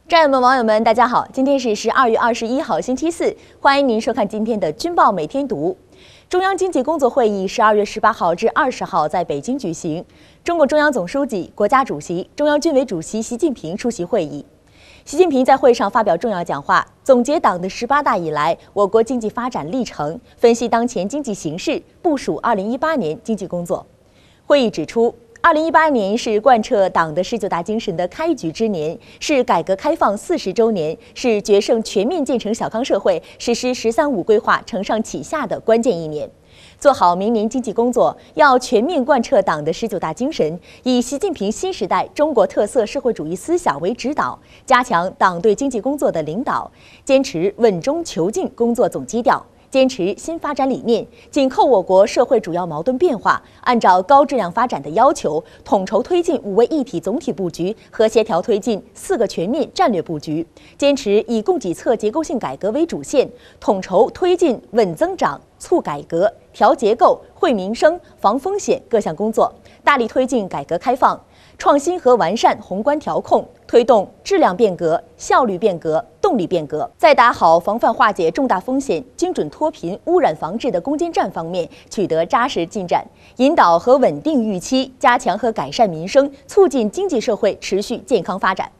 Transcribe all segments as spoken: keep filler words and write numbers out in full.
战友们、网友们，大家好！今天是十二月二十一号，星期四，欢迎您收看今天的《军报每天读》。中央经济工作会议十二月十八号至二十号在北京举行，中共中央总书记、国家主席、中央军委主席习近平出席会议。习近平在会上发表重要讲话，总结党的十八大以来我国经济发展历程，分析当前经济形势，部署二零一八年经济工作。会议指出，二零一八年是贯彻党的十九大精神的开局之年，是改革开放四十周年，是决胜全面建成小康社会、实施“十三五”规划承上启下的关键一年。做好明年经济工作，要全面贯彻党的十九大精神，以习近平新时代中国特色社会主义思想为指导，加强党对经济工作的领导，坚持稳中求进工作总基调。坚持新发展理念，紧扣我国社会主要矛盾变化，按照高质量发展的要求，统筹推进五位一体总体布局和协调推进四个全面战略布局，坚持以供给侧结构性改革为主线，统筹推进稳增长、促改革、调结构、惠民生、防风险各项工作，大力推进改革开放，创新和完善宏观调控，推动质量变革、效率变革、动力变革，在打好防范化解重大风险、精准脱贫、污染防治的攻坚战方面取得扎实进展，引导和稳定预期，加强和改善民生，促进经济社会持续健康发展。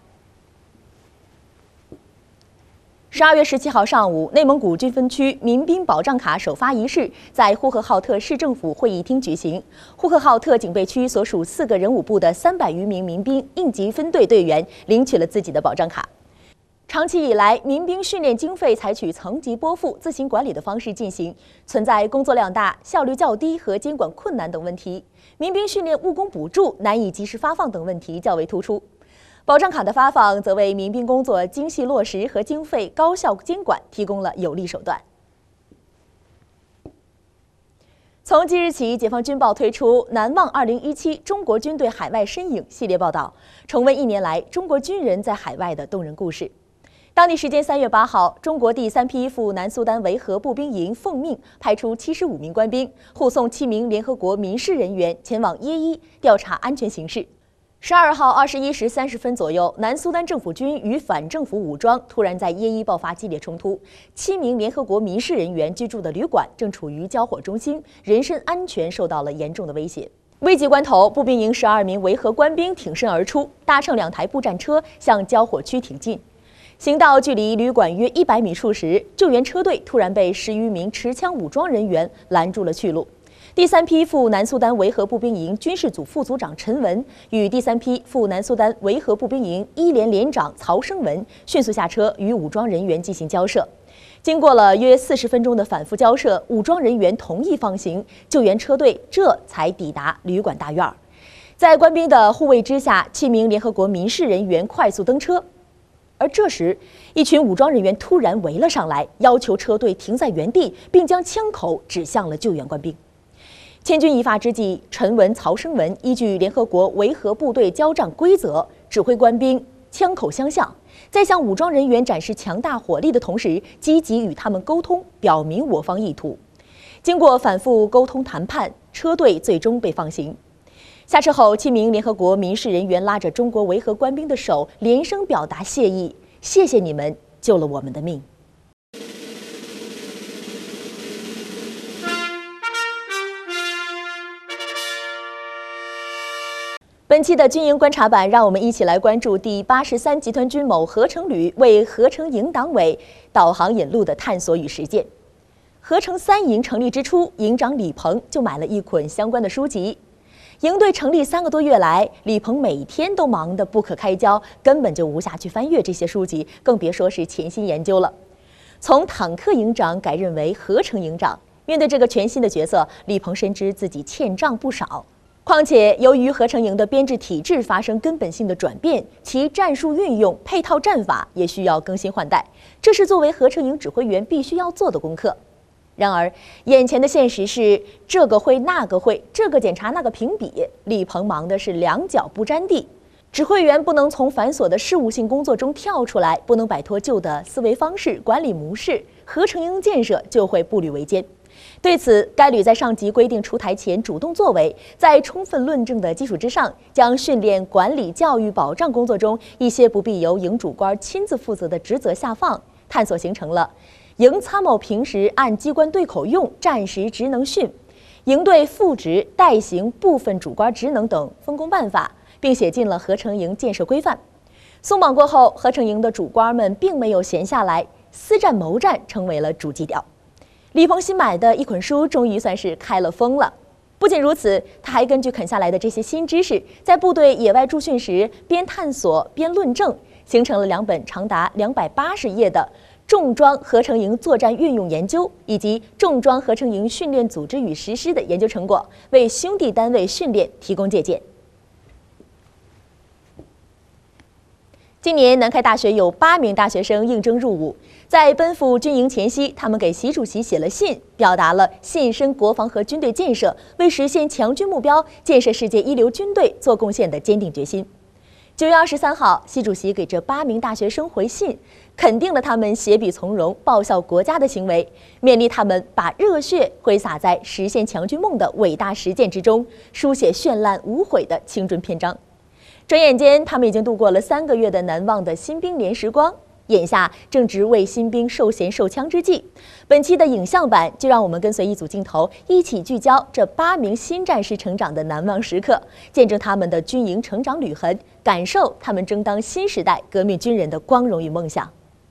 十二月十七号上午，内蒙古军分区民兵保障卡首发仪式在呼和浩特市政府会议厅举行。呼和浩特警备区所属四个人武部的三百余名民兵应急分队队员领取了自己的保障卡。长期以来，民兵训练经费采取层级拨付、自行管理的方式进行，存在工作量大、效率较低和监管困难等问题。民兵训练务工补助难以及时发放等问题较为突出。保障卡的发放则为民兵工作精细落实和经费高效监管提供了有力手段。从即日起，解放军报推出《难忘二零一七中国军队海外身影》系列报道，重温一年来中国军人在海外的动人故事。当地时间三月八号，中国第三批赴南苏丹维和步兵营奉命派出七十五名官兵，护送七名联合国民事人员前往耶伊调查安全形势。十二号二十一时三十分左右，南苏丹政府军与反政府武装突然在耶伊爆发激烈冲突，七名联合国民事人员居住的旅馆正处于交火中心，人身安全受到了严重的威胁。危急关头，步兵营十二名维和官兵挺身而出，搭乘两台步战车向交火区挺进。行到距离旅馆约一百米处时，救援车队突然被十余名持枪武装人员拦住了去路。第三批赴南苏丹维和步兵营军事组副组长陈文与第三批赴南苏丹维和步兵营一连连长曹生文迅速下车与武装人员进行交涉。经过了约四十分钟的反复交涉，武装人员同意放行，救援车队这才抵达旅馆大院。在官兵的护卫之下，七名联合国民事人员快速登车。而这时，一群武装人员突然围了上来，要求车队停在原地，并将枪口指向了救援官兵。千钧一发之际，陈文、曹生文依据联合国维和部队交战规则，指挥官兵枪口相向，在向武装人员展示强大火力的同时，积极与他们沟通，表明我方意图。经过反复沟通谈判，车队最终被放行。下车后，七名联合国民事人员拉着中国维和官兵的手，连声表达谢意：“谢谢你们，救了我们的命。”本期的军营观察版，让我们一起来关注第八十三集团军某合成旅为合成营党委导航引路的探索与实践。合成三营成立之初，营长李鹏就买了一捆相关的书籍。营队成立三个多月来，李鹏每天都忙得不可开交，根本就无暇去翻阅这些书籍，更别说是潜心研究了。从坦克营长改任为合成营长，面对这个全新的角色，李鹏深知自己欠账不少。况且，由于合成营的编制体制发生根本性的转变，其战术运用、配套战法也需要更新换代，这是作为合成营指挥员必须要做的功课。然而，眼前的现实是这个会那个会，这个检查那个评比，李鹏忙的是两脚不沾地。指挥员不能从繁琐的事务性工作中跳出来，不能摆脱旧的思维方式、管理模式，合成营建设就会步履维艰。 对此，该旅在上级规定出台前主动作为，在充分论证的基础之上，将训练、管理、教育、保障工作中一些不必由营主官亲自负责的职责下放，探索形成了营参谋平时按机关对口用战时职能训、营队副职代行部分主官职能等分工办法，并写进了合成营建设规范。松绑过后，合成营的主官们并没有闲下来，思战谋战成为了主基调。李鹏新买的一捆书终于算是开了封了。不仅如此，他还根据啃下来的这些新知识，在部队野外驻训时边探索边论证，形成了两本长达两百八十页的重装合成营作战运用研究以及重装合成营训练组织与实施的研究成果，为兄弟单位训练提供借鉴。今年南开大学有八名大学生应征入伍，在奔赴军营前夕，他们给习主席写了信，表达了献身国防和军队建设，为实现强军目标、建设世界一流军队做贡献的坚定决心。九月二十三号，习主席给这八名大学生回信，肯定了他们携笔从戎、报效国家的行为，勉励他们把热血挥洒在实现强军梦的伟大实践之中，书写绚烂无悔的青春篇章。转眼间，他们已经度过了三个月的难忘的新兵连时光，眼下正值为新兵授衔授枪之际。本期的影像版就让我们跟随一组镜头，一起聚焦这八名新战士成长的难忘时刻，见证他们的军营成长履痕，感受他们争当新时代革命军人的光荣与梦想。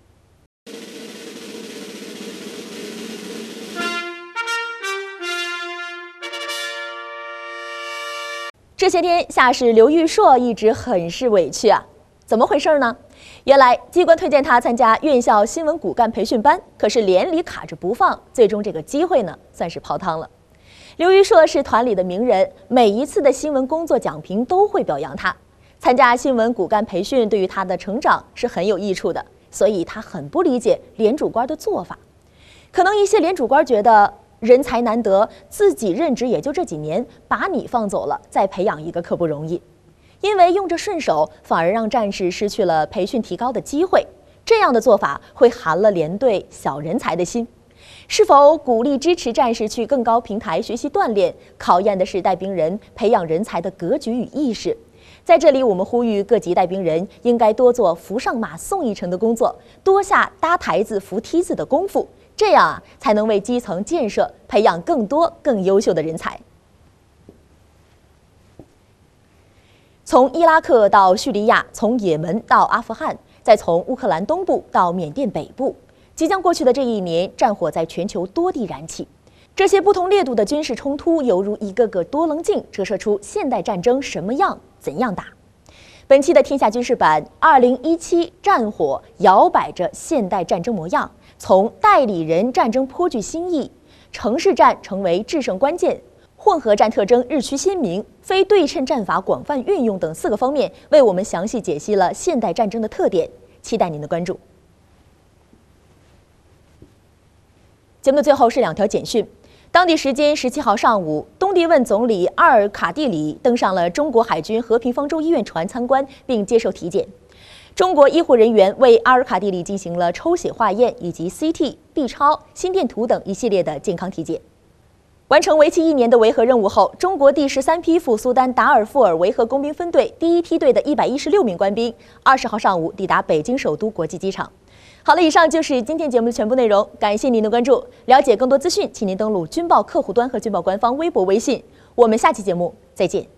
这些天，下士刘玉硕一直很是委屈啊，怎么回事呢？原来机关推荐他参加院校新闻骨干培训班，可是连里卡着不放，最终这个机会呢，算是泡汤了。刘玉硕是团里的名人，每一次的新闻工作讲评都会表扬他。参加新闻骨干培训对于他的成长是很有益处的，所以他很不理解连主官的做法。可能一些连主官觉得，人才难得，自己任职也就这几年，把你放走了，再培养一个可不容易。因为用着顺手，反而让战士失去了培训提高的机会。这样的做法会寒了连队小人才的心。是否鼓励支持战士去更高平台学习锻炼，考验的是带兵人培养人才的格局与意识。在这里，我们呼吁各级带兵人应该多做扶上马送一程的工作，多下搭台子扶梯子的功夫。这样啊，才能为基层建设培养更多更优秀的人才。从伊拉克到叙利亚，从也门到阿富汗，再从乌克兰东部到缅甸北部，即将过去的这一年，战火在全球多地燃起。这些不同烈度的军事冲突，犹如一个个多棱镜，折射出现代战争什么样、怎样打。本期的天下军事版，二零一七战火摇摆着现代战争模样。从代理人战争颇具新意，城市战成为制胜关键，混合战特征日趋鲜明，非对称战法广泛运用等四个方面，为我们详细解析了现代战争的特点。期待您的关注。节目的最后是两条简讯。当地时间十七号上午，东帝汶总理阿尔卡蒂里登上了中国海军和平方舟医院船参观，并接受体检。中国医护人员为阿尔卡蒂里进行了抽血化验以及 C T、B 超、心电图等一系列的健康体检。完成为期一年的维和任务后，中国第十三批赴苏丹达尔富尔维和工兵分队第一梯队的一百一十六名官兵，二十号上午抵达北京首都国际机场。好了，以上就是今天节目的全部内容，感谢您的关注。了解更多资讯，请您登录军报客户端和军报官方微博、微信。我们下期节目再见。